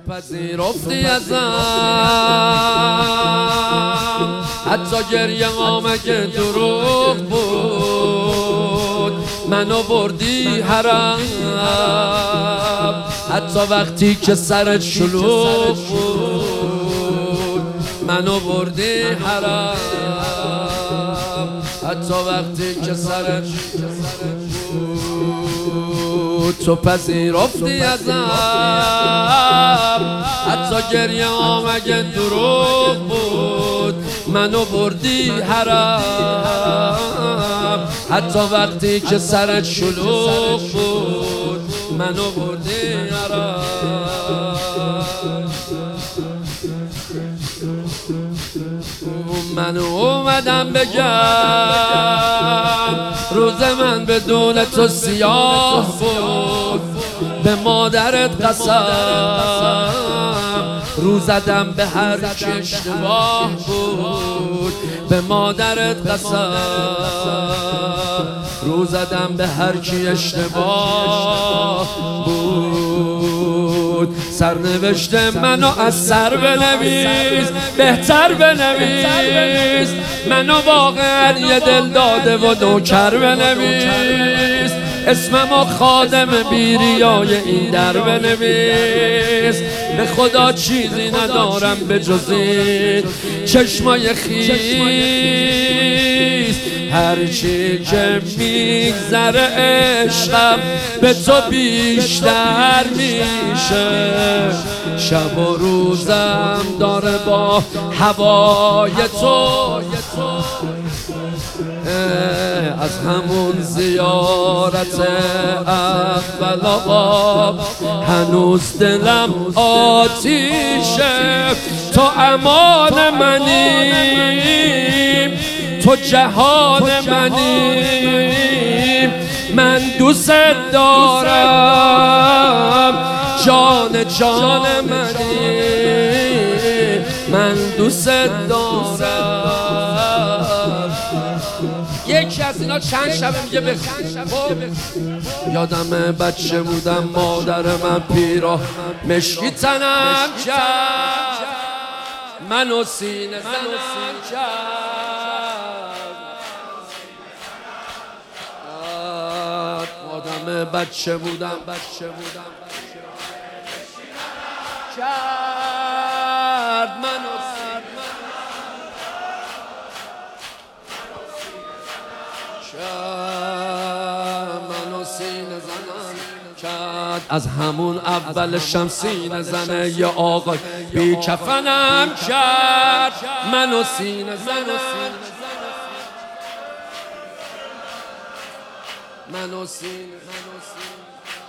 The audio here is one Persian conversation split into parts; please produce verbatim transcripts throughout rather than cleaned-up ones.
پذیرفتی ازم، حتی گریه ما مگه دروغ بود، منو بردی حرم، حتی وقتی که سرت شلوغ بود، منو بردی حرم، حتی وقتی که سرت بود، تو پذیرفتی ازم، حتی گریه ها مگه دروغ بود، منو بردی حرم، حتی وقتی که سرت شلوغ بود، منو بردی حرم. من اومدم بگم روز من بدون تو سیاه بود، به مادرت قسم رو زدم به هر چی اشتباه بود، به مادرت قسم رو زدم به هر کی اشتباه بود. سرنوشت منو از سر بنویس، بهتر بنویس، منو واقعا یه دل داده و نوکر بنویس، اسممو خادم بیریای این در بنویس. به خدا چیزی ندارم به جز این چشمای خیس، هرچی که میگذره عشقم به تو بیشتر میشه، شب و روزم داره با هوای تو، از همون زیارت اول آقا هنوز دلم آتیشه. تو امان منی، تو جهان منی، من دوست دارم، جان جان منی، من دوست دارم. یکی از اینا چند شبه میگه بخون. یادم بچه بودم مادر من پیرا مشکی تنم کرد، منو سینه زنم کرد. یادم بچه بودم بچه بودم کرد، منو منو سینه زنم کرد. از همون اول شمسینه زنه یه آقای بی کفنم کرد، منو سینه زنم، منو سینه زنم.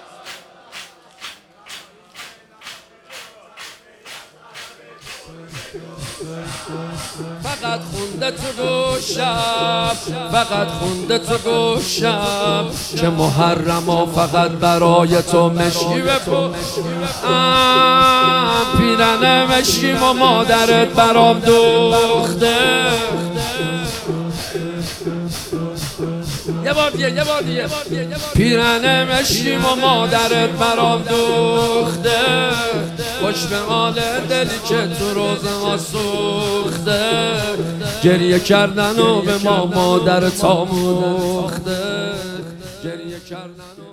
فقط خونده تو گوشم، فقط خونده تو گوشم که محرما فقط برای تو مشکی بپوشم. پیرن مشکیم و مادرت برام دوخته. یه بار دیگه یه بار دیگه پیرن مشکیم و مادرت برام دوخته، خوش به مال دلی که تو روز ما سوخته، گریه کردن و به ما مادرت آموخته، گریه کردن